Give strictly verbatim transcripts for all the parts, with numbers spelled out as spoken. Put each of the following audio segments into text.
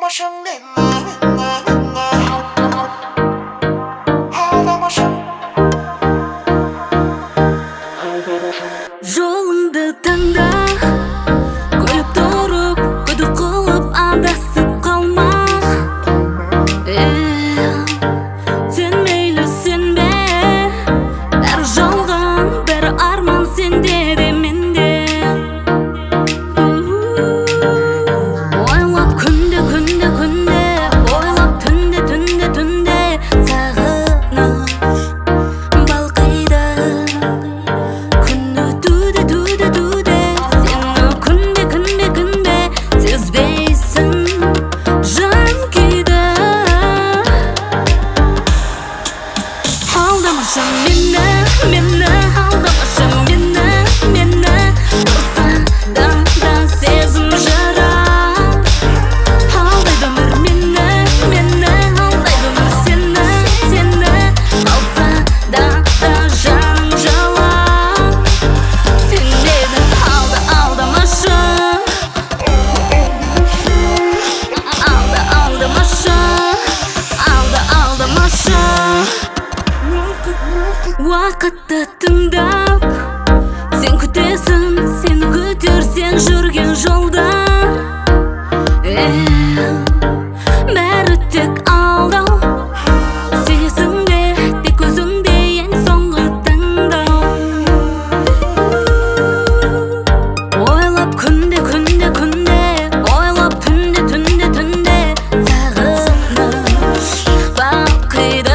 Ağlamışım minna minna minna Ağlamışım Жолыңды таңда күліп тұрып күдік қылып адасып қалма Сен мейлі сенбе бәрі жалған бәрі арман сенде де менде Ойлап күнде күнде күнде ойлап түнде түнде түнде сағыныш балқиды Мені, мені алдамашы мені, мені Болса да, да сезім жара Алдайды өмір мені, мені Алдайды өмір сені, сені Болса да, да жаным жала Сен деді алда алдамашы Алда алдамашы Алда алдамашы Уақытты тыңдап Сен күтесің, сен күтерсен жүрген жолдар Бәрі тек алдау Сенесің бе, тек өзіңде ең соңғы таңдау Ойлап күнде, күнде, күнде Ойлап түнде, түнде, түнде Сағыныш балқиды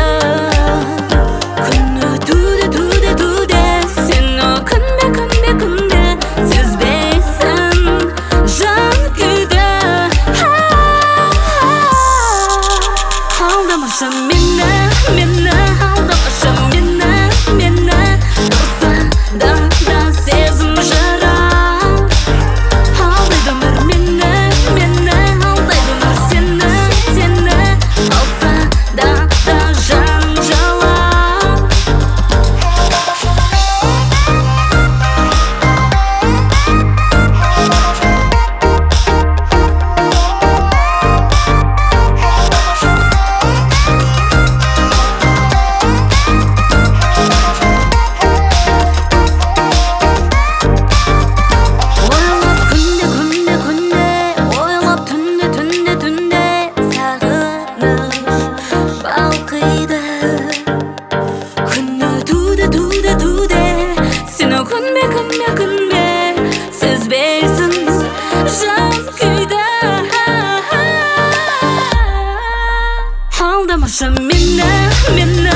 Мені, мені алдамашы мені, мені Болса да, да сезім жара Алдайды өмір мені, мені Алдайды өмір сені, сені Болса да, да жаным жала Күні туды, туды, туды Сені күнбе, күнбе, күнбе Сезбейсің жан күйді Алдамашы мені, мені